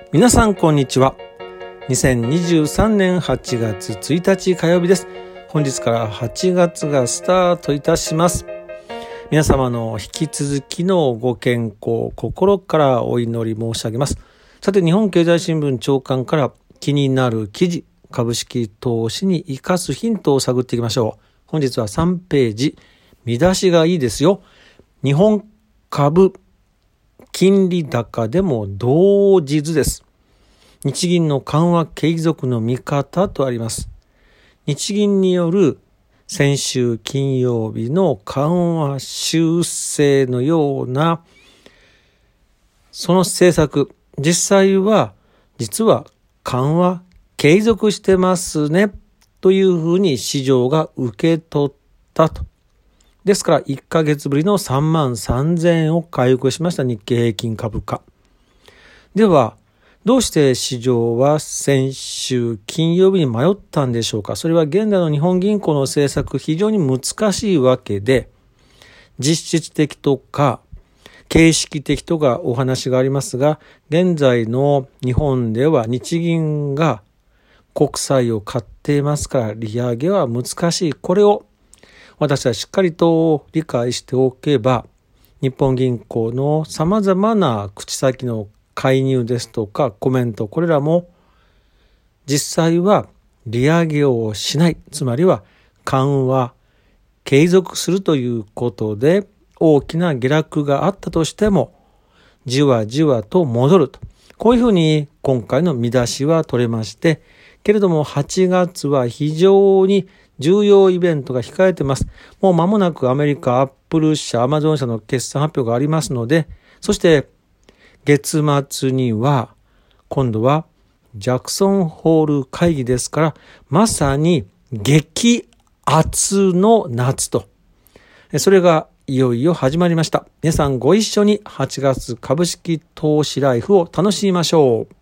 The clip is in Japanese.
皆さんこんにちは。2023年8月1日火曜日です。本日から8月がスタートいたします。皆様の引き続きのご健康、心からお祈り申し上げます。さて、日本経済新聞長官から気になる記事、株式投資に生かすヒントを探っていきましょう。本日は3ページ、見出しがいいですよ。日本株金利高でも同日です。日銀の緩和継続の見方とあります。日銀による先週金曜日の緩和修正のようなその政策、実は緩和継続してますねというふうに市場が受け取ったと。ですから1ヶ月ぶりの33,000円を回復しました日経平均株価。では、どうして市場は先週金曜日に迷ったんでしょうか。それは現在の日本銀行の政策非常に難しいわけで、実質的とか形式的とかお話がありますが、現在の日本では日銀が国債を買っていますから利上げは難しい。これを私はしっかりと理解しておけば、日本銀行の様々な口先の介入ですとかコメント、これらも実際は利上げをしない、つまりは緩和継続するということで大きな下落があったとしてもじわじわと戻ると、こういうふうに今回の見出しは取れまして、けれども8月は非常に重要イベントが控えています。もう間もなくアメリカ、アップル社、アマゾン社の決算発表がありますので、そして月末には今度はジャクソンホール会議ですから、まさに激熱の夏と、それがいよいよ始まりました。皆さんご一緒に8月株式投資ライフを楽しみましょう。